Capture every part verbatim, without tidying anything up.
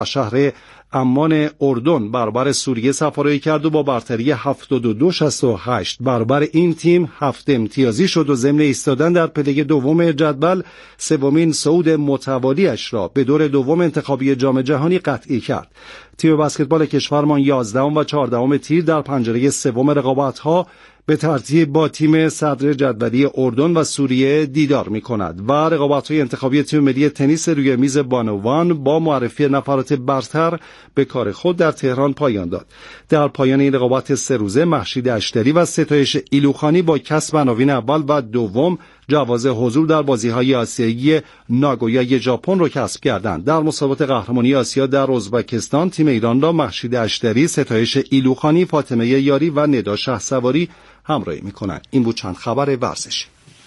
شهر عمان اردن برابر سوریه سفارایی کرد و با برتری هفتاد و دو شصت و هشت برابر این تیم هفت امتیازی شد و ضمن ایستادن در پله دوم جدول سومین صعود متوالیش را به دور دوم انتخابی جام جهانی قطعی کرد. تیم بسکتبال کشورمان یازدهم و چهاردهم تیر در پنجره سوم رقابت‌ها به ترتیب با تیم صدر جدولی اردن و سوریه دیدار می کند و رقابت‌های انتخابی تیم ملی تنیس روی میز بانوان با معرفی نفرات برتر به کار خود در تهران پایان داد. در پایان این رقابت سه روزه مهشید اشتری و ستایش ایلوخانی با کسب عناوین اول و دوم جواز حضور در بازی‌های آسیایی ناگویای ژاپن را کسب کردند. در مسابقات قهرمانی آسیا در ازبکستان تیم ایران را مهشید اشتری، ستایش ایلوخانی، فاطمه یاری و ندا شهسواری همراهی می‌کنند. این بود چند خبر ورزشی.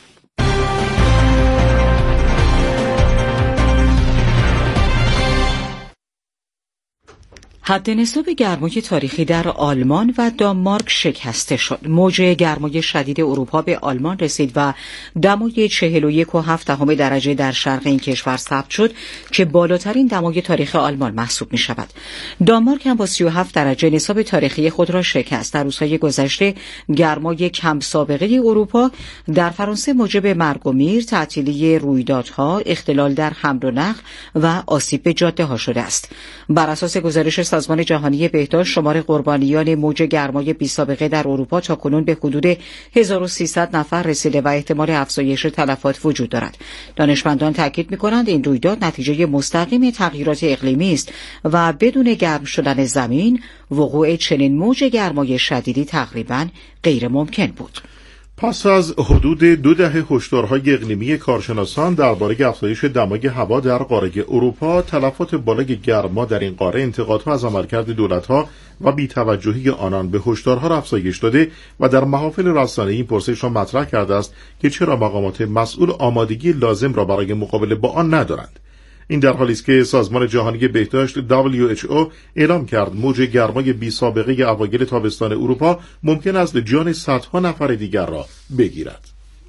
حد نصاب گرمای تاریخی در آلمان و دانمارک شکسته شد. موج گرمای شدید اروپا به آلمان رسید و دمای چهل و یک و هفت دهم درجه در شرق این کشور ثبت شد که بالاترین دمای تاریخ آلمان محسوب می شود. دانمارک هم با سی و هفت درجه نصاب تاریخی خود را شکست. در روزهای گذشته گرمای کم سابقه اروپا در فرانسه موجب مرگ و میر، تعطیلی رویدادها، اختلال در حمل و نقل و آسیب به جاده‌ها شده است. بر اساس گزارش سازمان جهانی بهداشت شمار قربانیان موج گرمای بی سابقه در اروپا تاکنون به حدود هزار و سیصد نفر رسیده و احتمال افزایش تلفات وجود دارد. دانشمندان تاکید می‌کنند این رویداد نتیجه مستقیم تغییرات اقلیمی است و بدون گرم شدن زمین وقوع چنین موج گرمای شدیدی تقریباً غیر ممکن بود. پس از حدود دو دهه هشدارهای اقلیمی کارشناسان درباره افزایش دمای هوا در قاره اروپا، تلفات بالای گرما در این قاره انتقادها از عملکرد دولت‌ها و بی‌توجهی آنان به هشدارها را افزایش داده و در محافل رسانه‌ای این پرسش را مطرح کرده است که چرا مقامات مسئول آمادگی لازم را برای مقابله با آن ندارند. این در حالی است که سازمان جهانی بهداشت دبلیو اچ او اعلام کرد موج گرمای بی سابقه اوایل تابستان اروپا ممکن است جان صدها نفر دیگر را بگیرد.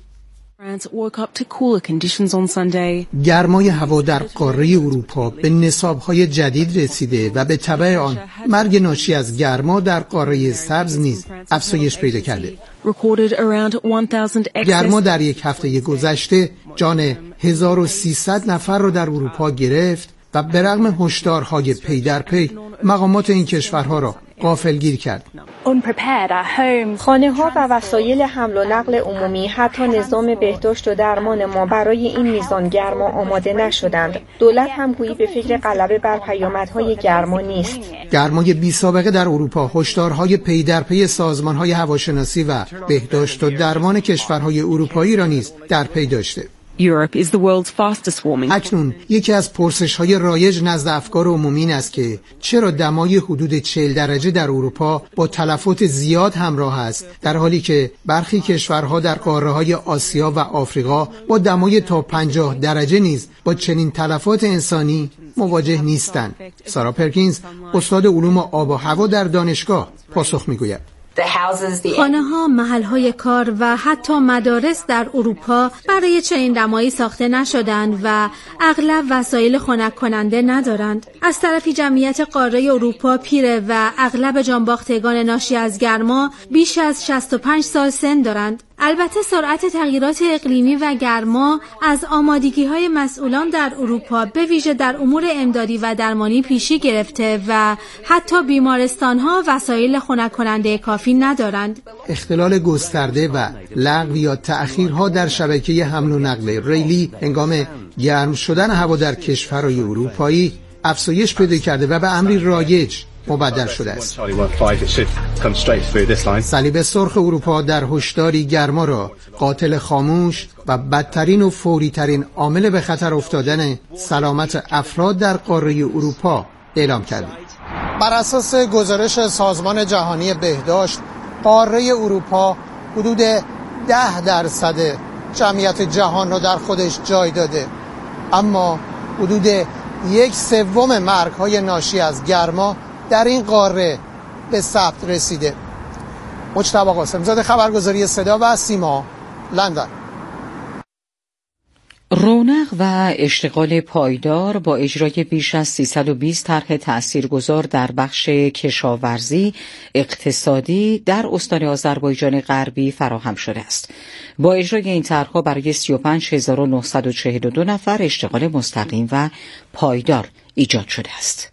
گرمای هوا در قاره اروپا به نصاب‌های جدید رسیده و به تبع آن مرگ ناشی از گرما در قاره سبز نیز افزایش پیدا کرده. گرما در یک هفته گذشته جان هزار و سیصد نفر را در اروپا گرفت و به رغم هشدارهای پی در پی مقامات این کشورها را غافلگیر کرد. خانه ها و وسایل حمل و نقل عمومی، حتی نظام بهداشت و درمان ما برای این میزان گرما آماده نشدند. دولت هم گویی به فکر غلبه بر پیامدهای گرما نیست. گرمای بی سابقه در اروپا هشدارهای پی در پی سازمان‌های هواشناسی و بهداشت و درمان کشورهای اروپایی را نیز در پی داشته. اکنون یکی از پرسش‌های رایج نزد افکار عمومی این است که چرا دمای حدود چهل درجه در اروپا با تلفات زیاد همراه است، در حالی که برخی کشورها در قاره‌های آسیا و آفریقا با دمای تا پنجاه درجه نیز با چنین تلفات انسانی مواجه نیستند. سارا پرکینز، استاد علوم آب و هوا در دانشگاه، پاسخ می‌گوید: خانه ها، محل های کار و حتی مدارس در اروپا برای چنین دمایی ساخته نشدند و اغلب وسایل خنک کننده ندارند. از طرفی جمعیت قاره اروپا پیره و اغلب جانباختگان ناشی از گرما بیش از شصت و پنج سال سن دارند. البته سرعت تغییرات اقلیمی و گرما از آمادگی‌های مسئولان در اروپا به ویژه در امور امدادی و درمانی پیشی گرفته و حتی بیمارستان‌ها وسایل خنک کننده کافی ندارند. اختلال گسترده و لغو یا تأخیرها در شبکه حمل و نقل ریلی هنگام گرم شدن هوا در کشورهای اروپایی افزایش پیدا کرده و به امری رایج مبدل شده است. صلیب سرخ اروپا در هشداری گرما را قاتل خاموش و بدترین و فوریترین عامل به خطر افتادن سلامت افراد در قاره اروپا اعلام کرده. بر اساس گزارش سازمان جهانی بهداشت، قاره اروپا حدود ده درصد جمعیت جهان را در خودش جای داده، اما حدود یک سوم مرگ‌های ناشی از گرما در این قاره به ثبت رسیده. مجتبی قاسم‌زاده، خبرگزاری صدا و سیما، لندن. رونق و اشتغال پایدار با اجرای بیش از سیصد و بیست طرح تأثیرگذار در بخش کشاورزی اقتصادی در استان آذربایجان غربی فراهم شده است. با اجرای این طرح‌ها برای سی و پنج هزار و نهصد و چهل و دو نفر اشتغال مستقیم و پایدار ایجاد شده است.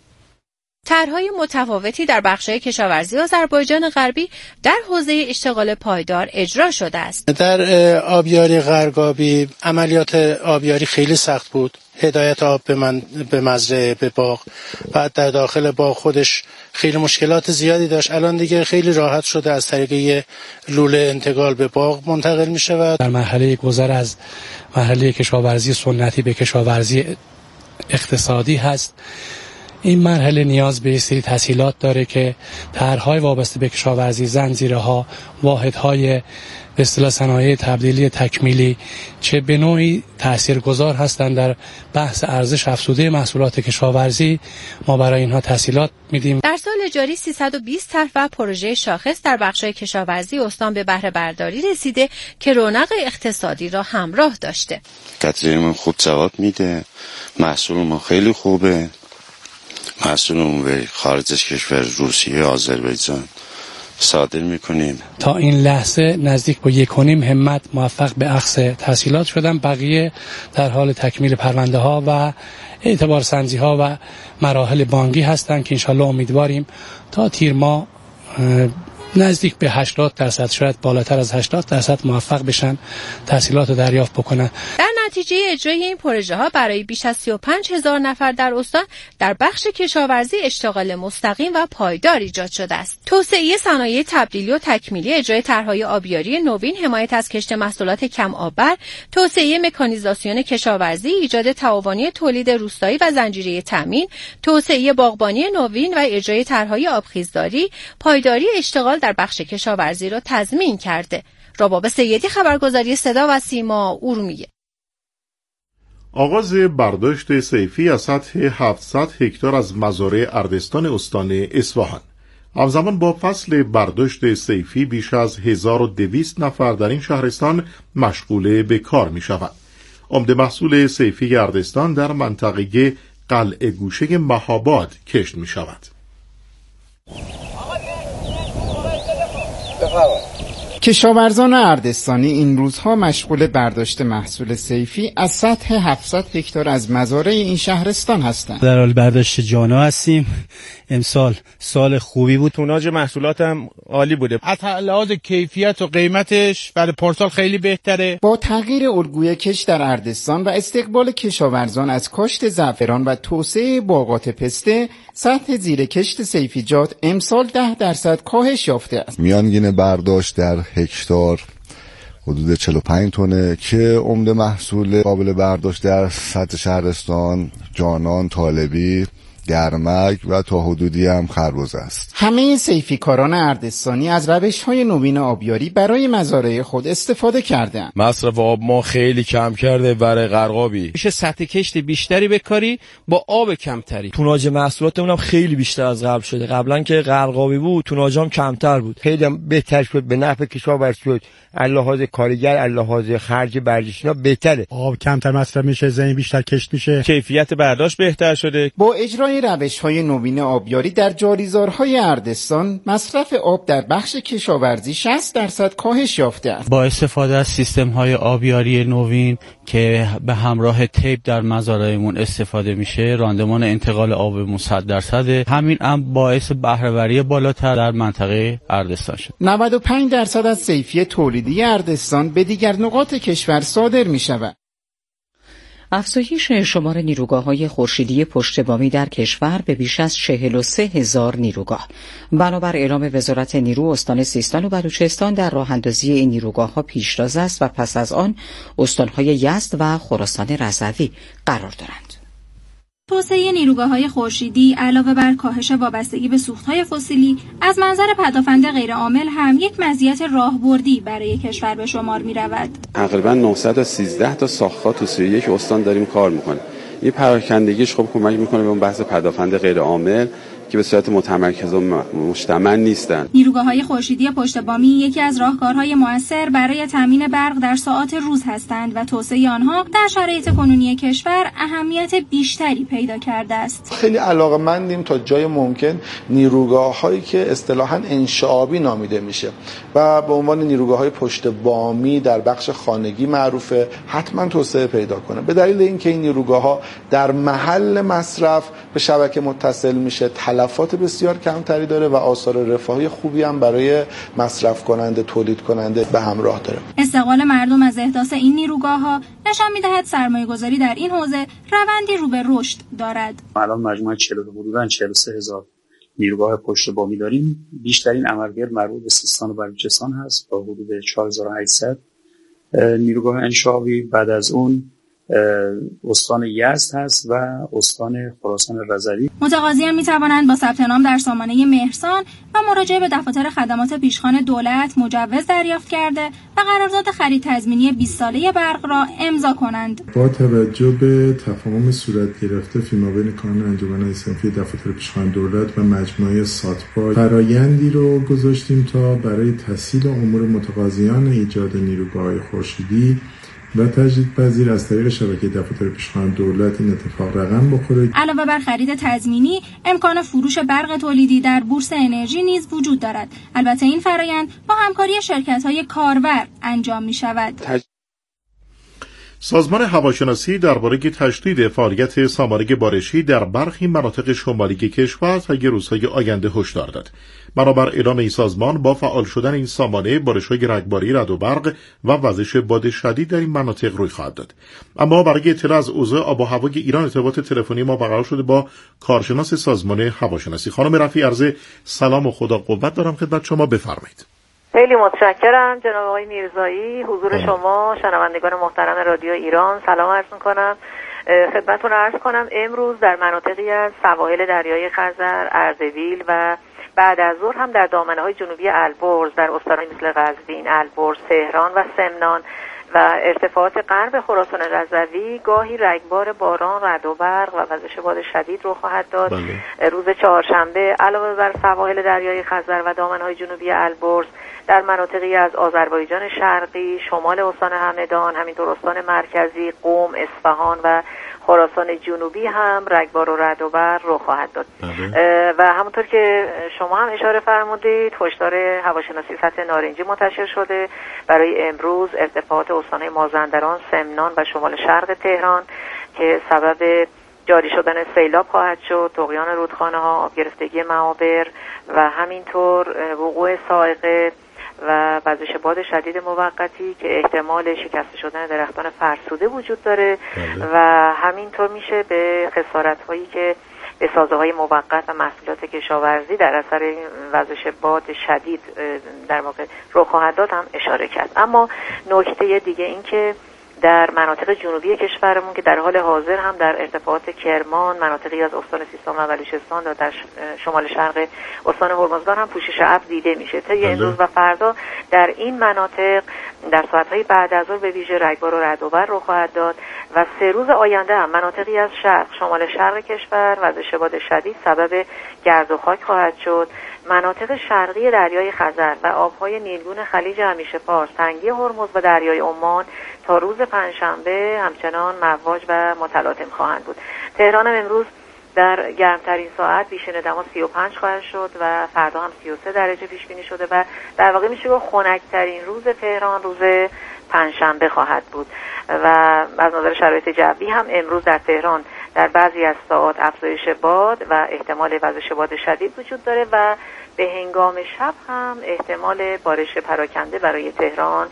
طرح‌های متفاوتی در بخش‌های کشاورزی آذربایجان غربی در حوزه اشتغال پایدار اجرا شده است. در آبیاری غرگابی عملیات آبیاری خیلی سخت بود. هدایت آب به من به مزرعه به باغ و در داخل باغ خودش خیلی مشکلات زیادی داشت. الان دیگه خیلی راحت شده، از طریق لوله انتقال به باغ منتقل می شود. در مرحله گذر از مرحله کشاورزی سنتی به کشاورزی اقتصادی هست. این مرحله نیاز به سری تسهیلات داره که طرح‌های وابسته به کشاورزی، زنجیره‌ها، واحدهای به اصطلاح صنایع تبدیلی تکمیلی چه به نوعی تاثیرگذار هستند در بحث ارزش افزوده محصولات کشاورزی. ما برای اینها تسهیلات میدیم. در سال جاری سیصد و بیست طرح و پروژه شاخص در بخش‌های کشاورزی استان به بهره برداری رسیده که رونق اقتصادی را همراه داشته. قطعه‌مون خوب جواب میده، محصولمون خیلی خوبه. محصولمون به خارج از کشور روسیه، آذربایجان صادر میکنیم. تا این لحظه نزدیک به یک و نیم همت موفق به اخذ تحصیلات شدن. بقیه در حال تکمیل پرونده ها و اعتبار سنجی ها و مراحل بانکی هستند که انشالله امیدواریم تا تیر ماه نزدیک به هشتاد درصد شاید بالاتر از هشتاد درصد موفق بشن تحصیلات رو دریافت بکنن. در نتیجه اجرای این پروژه ها برای بیش از سی و پنج هزار نفر در استان در بخش کشاورزی اشتغال مستقیم و پایدار ایجاد شده است. توسعه صنایع تبدیلی و تکمیلی، اجرای طرح‌های آبیاری نوین، حمایت از کشت محصولات کم آببر، توسعه مکانیزاسیون کشاورزی، ایجاد تعاونی تولید روستایی و زنجیره تامین، توسعه باغبانی نوین و اجرای طرح‌های آبخیزداری، پایداری اشتغال در بخش کشاورزی را تضمین کرده. رباب سیدی، خبرگزاری صدا و سیما، ارومیه. آغاز برداشت صیفی از سطح هفتصد هکتار از مزارع اردستان استان اصفهان. همزمان با فصل برداشت صیفی بیش از هزار و دویست نفر در این شهرستان مشغول به کار می شوند. عمده محصول صیفی اردستان در منطقه قلعه گوشه مهاباد کشت می شود. کشاورزان اردستانی این روزها مشغول برداشت محصول صیفی از سطح هفتصد هکتار از مزارع این شهرستان هستند. در حال برداشت جانا هستیم. امسال سال خوبی بود. توناژ محصولات هم عالی بوده. از لحاظ کیفیت و قیمتش برای پارسال خیلی بهتره. با تغییر الگوی کشت در اردستان و استقبال کشاورزان از کاشت زعفران و توسعه باغات پسته، سطح زیر کشت صیفیجات امسال ده درصد کاهش یافته است. میانگین برداشت در هکتار حدود چهل و پنج تنه که عمده محصول قابل برداشت در سطح شهرستان جانان، طالبی، گرمک و تا حدودی هم خربزه است. همه صیفی کاران اردستانی از روش‌های نوین آبیاری برای مزارع خود استفاده کردند. مصرف آب ما خیلی کم کرده برای غرقابی. میشه سطح کشت بیشتری بکاری با آب کمتری. توناژ محصولاتمون هم خیلی بیشتر از قبل شده. قبلا که غرقابی بود توناژام کمتر بود. خیلی بهتر شد، به نفع کشاورز شد. لحاظ کارگر، لحاظ خرج برجشینا بهتره. آب کمتر مصرف میشه، زمین بیشتر کشت میشه. کیفیت برداشت بهتر شده. با اجرای روش‌های نوین آبیاری در جاریزارهای اردستان، مصرف آب در بخش کشاورزی شصت درصد کاهش یافته است. با استفاده از سیستم‌های آبیاری نوین که به همراه تیپ در مزارعمون استفاده میشه، راندمان انتقال آبمون صد درصد. همین هم باعث بهره‌وری بالاتر در منطقه اردستان شد. نود و پنج درصد از صیفی تولیدی اردستان به دیگر نقاط کشور صادر می‌شود. افزایش شمار نیروگاه‌های خورشیدی پشت بامی در کشور به بیش از چهل و سه هزار نیروگاه. بنابر اعلام وزارت نیرو، استان سیستان و بلوچستان در راه‌اندازی این نیروگاه‌ها پیشتاز است و پس از آن استان‌های یزد و خراسان رضوی قرار دارند. توسعه نیروگاه‌های خورشیدی علاوه بر کاهش وابستگی به سوخت‌های فسیلی، از منظر پدافند غیرعامل هم یک مزیت راهبردی برای کشور به شمار می‌رود. تقریباً نهصد و سیزده تا ساخت‌ها تو سی و یک استان داریم کار می‌کنیم. این پراکندگیش خب کمک می‌کنه به اون بحث پدافند غیرعامل که به صورت متمرکز و مشتمل نیستند. نیروگاه‌های خورشیدی پشت بامی یکی از راهکارهای مؤثر برای تامین برق در ساعات روز هستند و توسعه آنها در شرایط کنونی کشور اهمیت بیشتری پیدا کرده است. خیلی علاقه‌مندیم تا جای ممکن نیروگاه‌هایی که اصطلاحاً انشعابی نامیده میشه و به عنوان نیروگاه‌های پشت بامی در بخش خانگی معروفه حتما توسعه پیدا کنه، به دلیل اینکه این نیروگاه‌ها در محل مصرف به شبکه متصل میشه، تلفات بسیار کمتری داره و آثار رفاهی خوبی هم برای مصرف کننده، تولید کننده به همراه داره. استقبال مردم از احداث این نیروگاه‌ها نشان می‌دهد سرمایه‌گذاری در این حوزه روندی رو به رشد دارد. الان مجموع چهل حدوداً چهل و سه هزار نیروگاه پشت بامی داریم. بیشترین عملگرد مربوط به سیستان و بلوچستان هست با حدود چهار هزار و هشتصد نیروگاه انشعابی. بعد از اون استان یزد هست و استان خراسان رضوی. متقاضیان می توانند با ثبت نام در سامانه مهرسان و مراجعه به دفاتر خدمات پیشخوان دولت مجوز دریافت کرده و قرارداد خرید تضمینی بیست ساله برق را امضا کنند. با توجه به تفاهم صورت گرفته فیمابین کانون انجمن صنفی دفاتر پیشخوان دولت و مجموعه ساتپا فرآیندی رو گذاشتیم تا برای تسهیل امور متقاضیان ایجاد نیروگاه‌های خورشیدی و تجدیدپذیر از طریق شبکه دفاتر پیشخوان دولت این اتفاق رقم بخوره. علاوه بر خرید تضمینی، امکان فروش برق تولیدی در بورس انرژی نیز وجود دارد. البته این فرآیند با همکاری شرکت‌های کارور انجام می‌شود. تج... سازمان هواشناسی درباره تشدید فعالیت سامانه بارشی در برخی مناطق شمالی کشور تا روزهای آینده هشدار داد. بنابر اعلام این سازمان با فعال شدن این سامانه بارش‌های رگباری، رعد و برق و وزش باد شدید در این مناطق روی خواهد داد. اما برای اطلاع از اوضاع آب و هوای ایران ارتباط تلفنی ما برقرار شده با کارشناس سازمان هواشناسی. خانم رفیع، عرض سلام و خدا قوت دارم خدمت شما، بفرمایید. خیلی متشکرم جناب آقای میرزایی. حضور آه. شما شنوندگان محترم رادیو ایران سلام عرض می‌کنم. خدمتتون عرض کنم امروز در مناطقی از سواحل دریای خزر، اردبیل و بعد از ظهر هم در دامنه‌های جنوبی البرز در استان‌های مثل قزوین، البرز، تهران و سمنان و ارتفاعات غرب خراسان رضوی گاهی رگبار باران، رعد و برق و وزش باد شدید رو خواهد داد. بله. روز چهارشنبه علاوه بر سواحل دریای خزر و دامنه‌های جنوبی البرز در مناطقی از آذربایجان شرقی، شمال استان همدان، همینطور استان مرکزی، قم، اصفهان و خراسان جنوبی هم رگبار و رعد و برق رو خواهد داد. و همونطور که شما هم اشاره فرمودید هشدار هواشناسی سطح نارنجی منتشر شده برای امروز ارتفاعات استان‌های مازندران، سمنان و شمال شرق تهران که سبب جاری شدن سیلاب خواهد شد، طغیان رودخانه‌ها، آب گرفتگی معابر و همینطور وقوع صاعقه و وزش باد شدید موقتی که احتمال شکسته شدن درختان فرسوده وجود داره. بله. و همینطور میشه به خسارت‌هایی که به سازه‌های موقت و محصولات کشاورزی در اثر وزش باد شدید در واقع رخ خواهد داد هم اشاره کرد. اما نکته دیگه این که در مناطق جنوبی کشورمون که در حال حاضر هم در ارتفاعات کرمان، مناطقی از استان سیستان و بلوچستان و در شمال شرق استان هرمزگان هم پوشش ابر دیده میشه. طی امروز و فردا در این مناطق در ساعت‌های بعد از ظهر به ویژه رگبار و رعد و برق رخ خواهد داد و سه روز آینده هم مناطقی از شرق، شمال شرق کشور وزش باد شدید سبب گرد و خاک خواهد شد. مناطق شرقی دریای خزر و آبهای نیلگون خلیج همیشه فارس، تنگی هرمز و دریای عمان تا روز پنجشنبه همچنان مواج و متلاطم خواهند بود. تهران هم امروز در گرمترین ساعت بیشتر دما سی و پنج خواهد شد و فردا هم سی و سه درجه پیش بینی شده و در واقع میشه گفت خنک‌ترین روز تهران روز پنجشنبه خواهد بود و از نظر شرایط جوی هم امروز در تهران در بعضی از ساعات افزایش باد و احتمال وزش باد شدید وجود داره و به هنگام شب هم احتمال بارش پراکنده برای تهران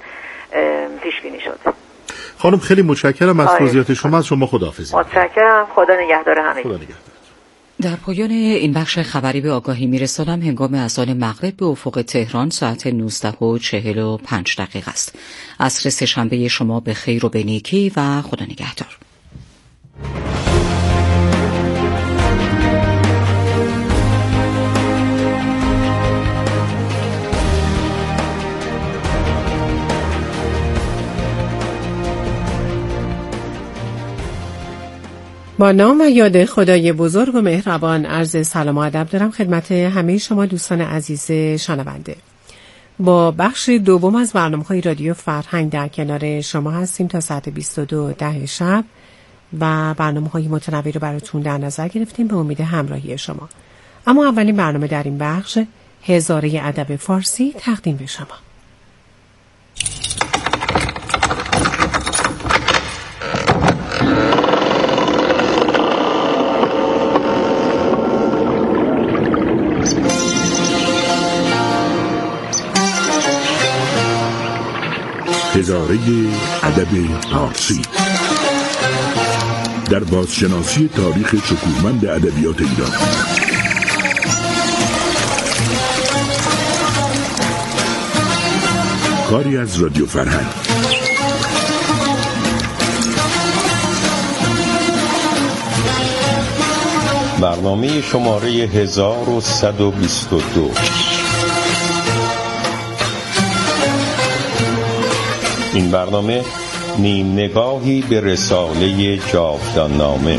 پیش بینی شده. خانم خیلی متشکرم از توضیحات شما. از شما خداحافظی. متشکرم. خدا نگهدار همه. خدا نگهدار. در پایان این بخش خبری به آگاهی میرسانم هنگام اذان مغرب به افق تهران ساعت نوزده و چهل و پنج دقیقه است. عصر سه‌شنبه شما به خیر و به نیکی و خدا نگهدار. با نام و یاد خدای بزرگ و مهربان عرض سلام و ادب دارم خدمت همه شما دوستان عزیز شنونده. با بخش دوم از برنامه‌های رادیو فرهنگ در کنار شما هستیم تا ساعت بیست و دو ده شب و برنامه‌های متنوعی رو براتون در نظر گرفتیم به امید همراهی شما. اما اولین برنامه در این بخش هزاره ادب فارسی تقدیم به شما. هزاره ادب فارسی در بازشناسی تاریخ شکوهمند ادبیات ایران. کاری از رادیو فرهنگ. برنامه شماره هزار و صد و بیست و دو. این برنامه نیم نگاهی به رساله جاودان نامه.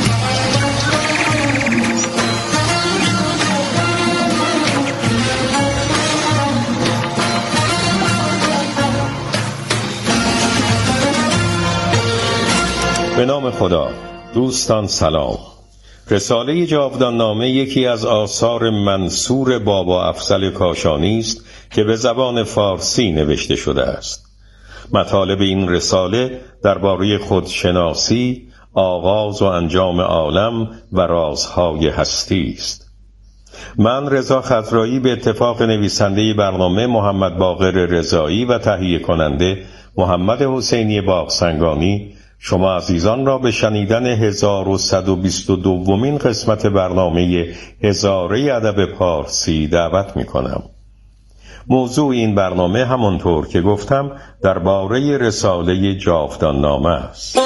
به نام خدا. دوستان سلام. رساله جاودان نامه یکی از آثار منصور بابا افضل کاشانی است که به زبان فارسی نوشته شده است. مطالب این رساله درباره خودشناسی، آغاز و انجام عالم و رازهای هستی است. من رضا خضرایی به اتفاق نویسنده برنامه محمد باقر رضایی و تهیه کننده محمد حسینی باغسنگانی شما عزیزان را به شنیدن هزار و صد و بیست و دومین قسمت برنامه هزاره ادب فارسی دعوت می کنم. موضوع این برنامه همانطور که گفتم درباره رساله جاودان نامه است.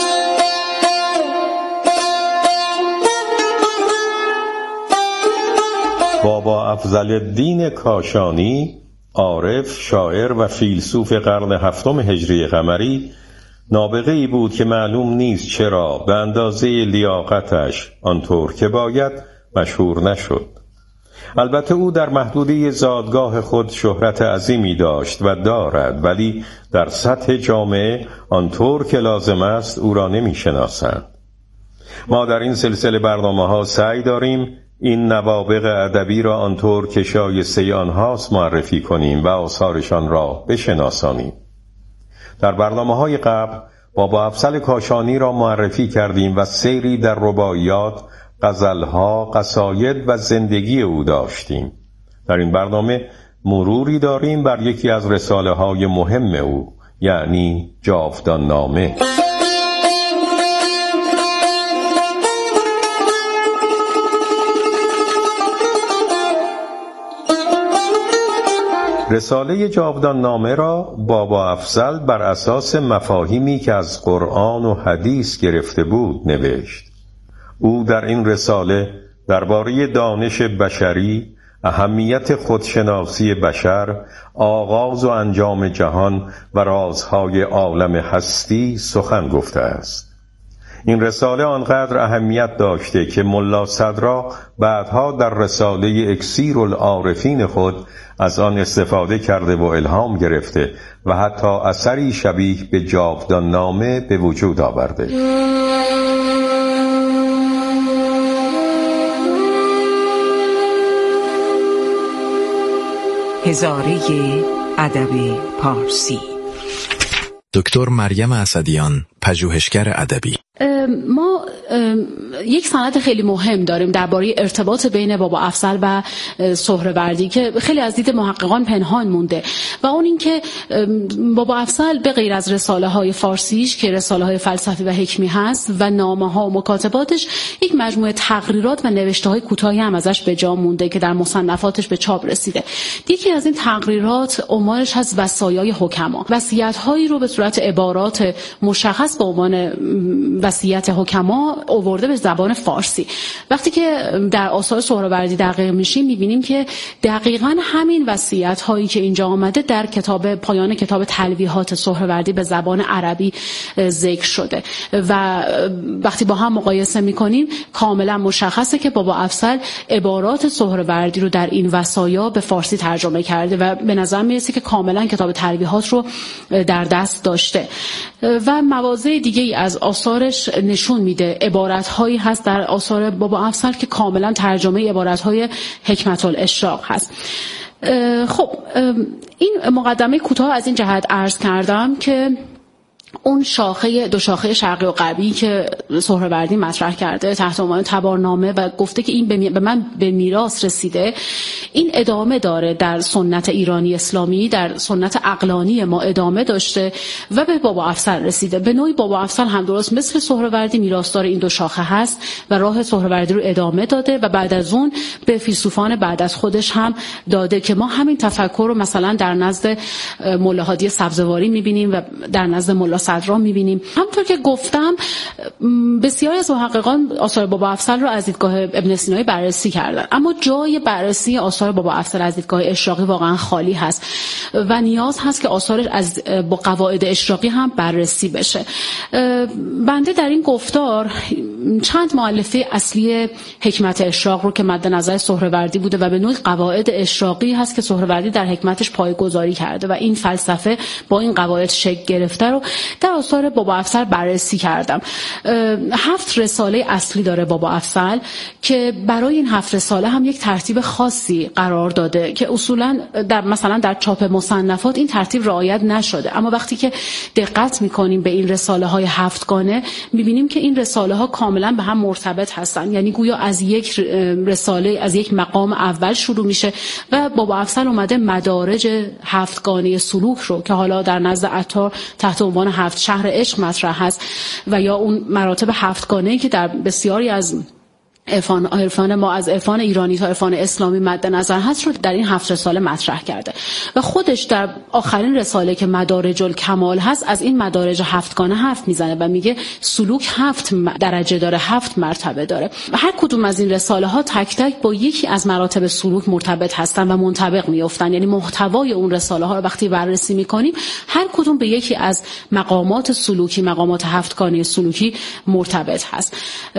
بابا افضل الدین کاشانی، عارف، شاعر و فیلسوف قرن هفتم هجری قمری، نابغه‌ای بود که معلوم نیست چرا به اندازه لیاقتش آنطور که باید مشهور نشد. البته او در محدوده زادگاه خود شهرت عظیمی داشت و دارد، ولی در سطح جامعه آنطور که لازم است او را نمی شناسند. ما در این سلسله برنامه ها سعی داریم این نوابغ ادبی را آنطور که شایسته آنهاست معرفی کنیم و آثارشان را بشناسانیم. در برنامه های قبل بابا افضل کاشانی را معرفی کردیم و سیری در رباعیات، غزلها، قصاید و زندگی او داشتیم. در این برنامه مروری داریم بر یکی از رساله های مهم او، یعنی جاودان نامه. رساله جاودان نامه را بابا افضل بر اساس مفاهیمی که از قرآن و حدیث گرفته بود نوشت. او در این رساله درباره دانش بشری، اهمیت خودشناسی بشر، آغاز و انجام جهان و رازهای عالم هستی سخن گفته است. این رساله آنقدر اهمیت داشته که ملا صدرا بعدها در رساله اکسیر العارفین خود از آن استفاده کرده و الهام گرفته و حتی اثری شبیه به جاودان نامه به وجود آورده. هزاره ادب فارسی. دکتر مریم اسدیان، پژوهشگر ادبی. ما یک سند خیلی مهم داریم درباره ارتباط بین بابا افضل و سهروردی که خیلی از دید محققان پنهان مونده و اون این که بابا افضل به غیر از رساله های فارسیش که رساله های فلسفی و حکمی هست و نامه ها و مکاتباتش، یک مجموعه تقریرات و نوشته های کوتاهی هم ازش به جا مونده که در مصنفاتش به چاپ رسیده. یکی از این تقریرات عنوانش هست وصایای حکما. وصیت هایی رو به صورت عبارات مشخص به عنوان وصیت حکما آورده به زبان فارسی. وقتی که در آثار سهروردی دقیق میشیم میبینیم که دقیقاً همین وصیت هایی که اینجا آمده در کتاب پایان کتاب تلویحات سهروردی به زبان عربی ذکر شده و وقتی با هم مقایسه میکنیم کاملا مشخصه که بابا افضل عبارات سهروردی رو در این وصایا به فارسی ترجمه کرده و به نظر میرسه که کاملا کتاب تلویحات رو در دست داشته و مواضع دیگه ای از آثارش نشون میده عبارت هایی هست در آثار بابا افضل که کاملا ترجمه عبارت های حکمت الاشراق هست. خب این مقدمه کوتاه از این جهت عرض کردم که اون شاخه دو شاخه شرقی و غربی که سهروردی مطرح کرده تحت عنوان تبارنامه و گفته که این به من به میراث رسیده، این ادامه داره در سنت ایرانی اسلامی، در سنت عقلانی ما ادامه داشته و به بابا افضل رسیده. به نوعی بابا افضل هم درست مثل سهروردی میراثدار این دو شاخه هست و راه سهروردی رو ادامه داده و بعد از اون به فیلسوفان بعد از خودش هم داده که ما همین تفکر رو مثلا در نزد ملا هادی سبزواری می‌بینیم و در نزد ملا صدرا می‌بینیم. همونطور که گفتم بسیاری از محققان آثار بابا افضل رو از دیدگاه ابن سینایی بررسی کردن، اما جای بررسی آثار بابا افضل از دیدگاه اشراقی واقعا خالی هست و نیاز هست که آثارش از با قواعد اشراقی هم بررسی بشه. بنده در این گفتار چند مؤلفه اصلی حکمت اشراق رو که مد نظر سهروردی بوده و به نوعی قواعد اشراقی هست که سهروردی در حکمتش پایه‌گذاری کرده و این فلسفه با این قواعد شکل گرفته رو در آثار بابا افضل بررسی کردم. هفت رساله اصلی داره بابا افضل که برای این هفت رساله هم یک ترتیب خاصی قرار داده که اصولا در مثلا در چاپ مصنفات این ترتیب رعایت نشده، اما وقتی که دقت میکنیم به این رساله های هفتگانه میبینیم که این رساله ها کاملا به هم مرتبط هستن، یعنی گویا از یک رساله از یک مقام اول شروع میشه و بابا افضل اومده مدارج هفتگانه سلوک رو که حالا در نزد عطار تحت عنوان هفت شهر عشق مطرح هست و یا اون مراتب هفتگانه‌ای که در بسیاری از عرفان عرفان ما از عرفان ایرانی تا عرفان اسلامی مد نظر هست رو در این هفت رساله مطرح کرده و خودش در آخرین رساله که مدارج الکمال هست از این مدارج هفتگانه حرف میزنه و میگه سلوک هفت درجه داره، هفت مرتبه داره و هر کدوم از این رساله ها تک تک با یکی از مراتب سلوک مرتبط هستن و منطبق میافتن، یعنی محتوای اون رساله ها رو وقتی بررسی میکنیم هر کدوم به یکی از مقامات سلوکی مقامات هفتگانه سلوکی مرتبط هست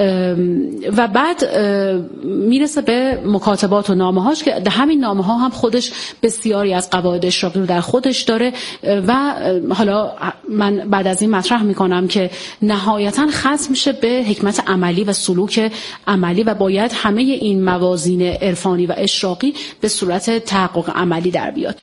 و بعد میرسه به مکاتبات و نامه‌هاش که در همین نامه‌ها هم خودش بسیاری از قواعد اشراقی رو در خودش داره و حالا من بعد از این مطرح میکنم که نهایتاً ختم میشه به حکمت عملی و سلوک عملی و باید همه این موازین عرفانی و اشراقی به صورت تحقق عملی در بیاد.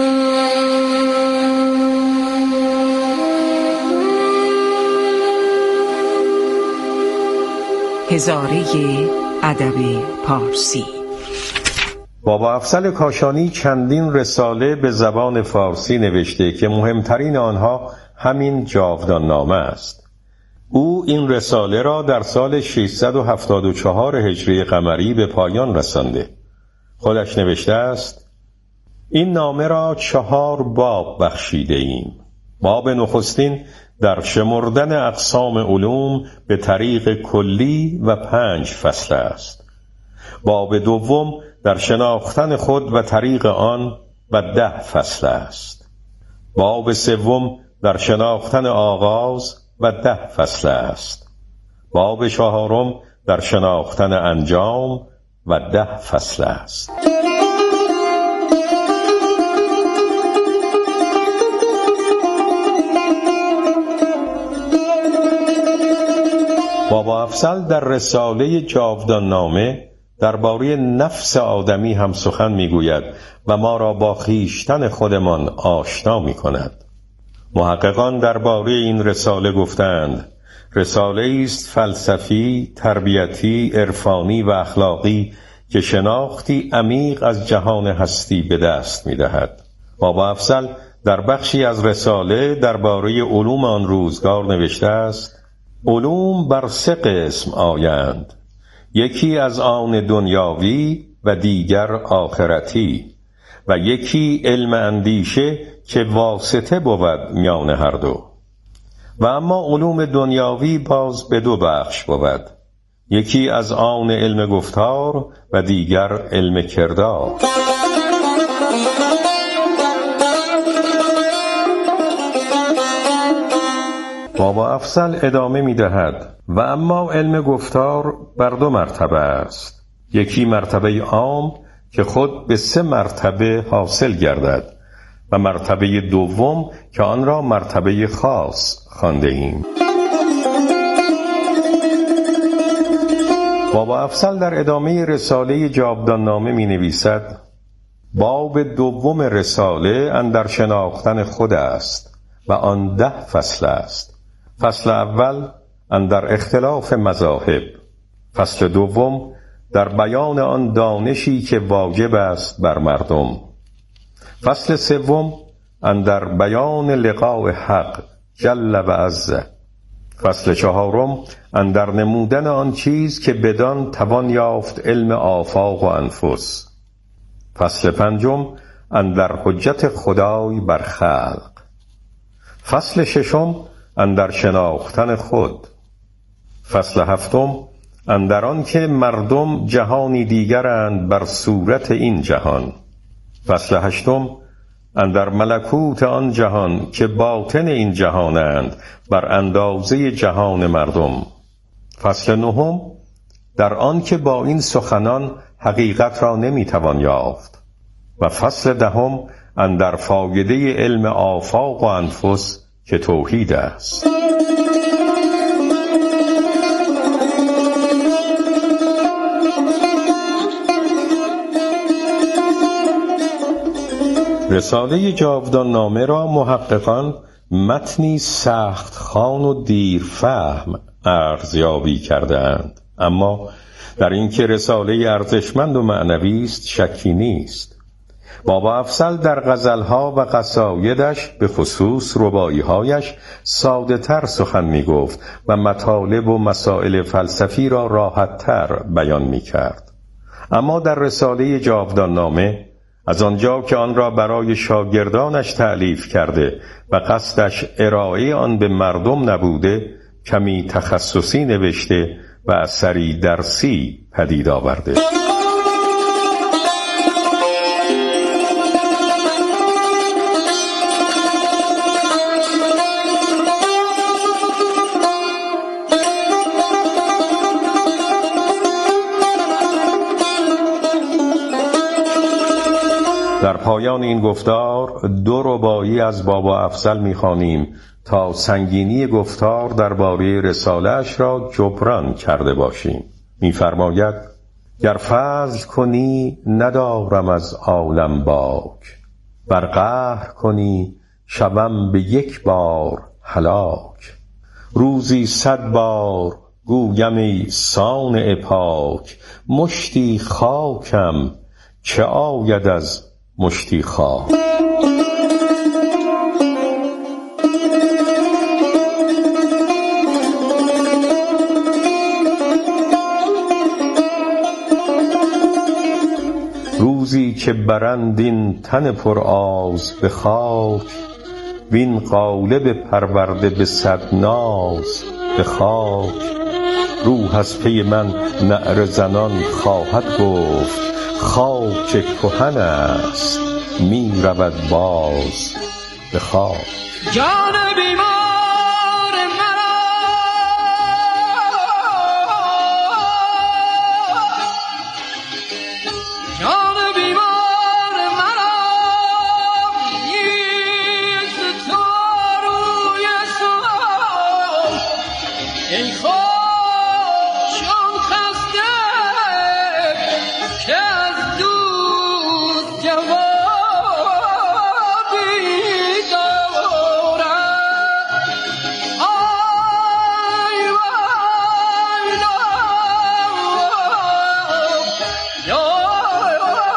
هزاره ادب پارسی. بابا افضل کاشانی چندین رساله به زبان فارسی نوشته که مهمترین آنها همین جاودان نامه است. او این رساله را در سال ششصد و هفتاد و چهار هجری قمری به پایان رسانده. خودش نوشته است: این نامه را چهار باب بخشیده ایم. باب نخستین در شمردن اقسام علوم به طریق کلی و پنج فصل است. باب دوم در شناختن خود و طریق آن و ده فصل است. باب سوم در شناختن آغاز و ده فصل است. باب چهارم در شناختن انجام و ده فصل است. بابا افضل در رساله جاودان نامه درباره نفس آدمی هم سخن میگوید و ما را با خویشتن خودمان آشنا میکند. محققان درباره این رساله گفتند: رساله است فلسفی، تربیتی، عرفانی و اخلاقی که شناختی عمیق از جهان هستی به دست میدهد. بابا افضل در بخشی از رساله درباره علوم آن روزگار نوشته است: علوم بر سه قسم آیند، یکی از آن دنیاوی و دیگر آخرتی و یکی علم اندیشه که واسطه بود میان هر دو. و اما علوم دنیاوی باز به دو بخش بود، یکی از آن علم گفتار و دیگر علم کردار. بابا افضل ادامه می دهد و اما علم گفتار بر دو مرتبه است، یکی مرتبه عام که خود به سه مرتبه حاصل گردد و مرتبه دوم که آن را مرتبه خاص خوانده ایم. بابا افضل در ادامه رساله جاودان نامه می نویسد: باب دوم رساله اندر شناختن خود است و آن ده فصل است. فصل اول اندر اختلاف مذاهب، فصل دوم در بیان آن دانشی که واجب است بر مردم، فصل سوم اندر بیان لقاء حق جل و عز، فصل چهارم اندر نمودن آن چیز که بدان توان یافت علم آفاق و انفس، فصل پنجم اندر حجت خدای بر خلق، فصل ششم اندر شناختن خود، فصل هفتم اندر آن که مردم جهانی دیگرند بر صورت این جهان، فصل هشتم اندر ملکوت آن جهان که باطن این جهانند بر اندازه جهان مردم، فصل نهم در آن که با این سخنان حقیقت را نمیتوان یافت، و فصل دهم اندر فایده علم آفاق و انفس که توحید است. رساله جاودان نامه را محققان متنی سخت خوان و دیرفهم ارزیابی کردند، اما در اینکه رساله ارزشمند و معنوی است شکی نیست. بابا افضل در غزلها و قصایدش به خصوص رباعی‌هایش ساده تر سخن می گفت و مطالب و مسائل فلسفی را راحت تر بیان می کرد. اما در رساله جاودان نامه از آنجا که آن را برای شاگردانش تألیف کرده و قصدش ارائه آن به مردم نبوده، کمی تخصصی نوشته و اثری درسی پدید آورده. در پایان این گفتار دو رباعی از بابا افضل می‌خوانیم تا سنگینی گفتار درباره رساله‌اش را جبران کرده باشیم. می‌فرماید: گر فضل کنی ندارم از عالم باک، بر قهر کنی شوم به یک بار هلاک، روزی صد بار گویم ای صانع پاک، مشتی خاکم چه آید از مشتی خاک. روزی که برند این تن پر آز به خاک، وین قالب پرورده به صد ناز به خاک، روح از پی من نعره زنان خواهد گفت، خاک کهن است می رود باز به خاک. جان بیمار مرا جان بیمار مرا نیست تو روی سوال، ای خوش آن خسته که از دوست جوابی دارد. آی وای یا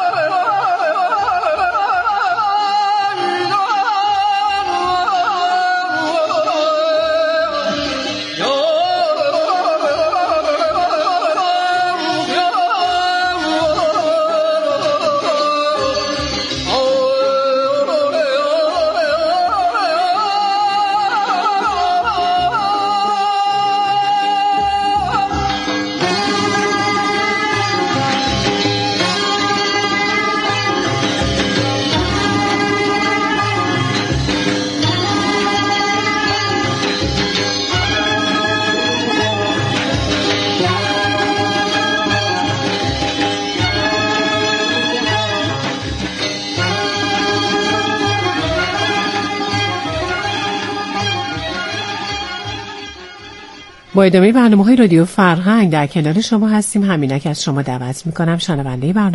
با ادامه برنامه‌های رادیو فرهنگ در کنار شما هستیم. همینک از شما دعوت می‌کنم شنونده برنامه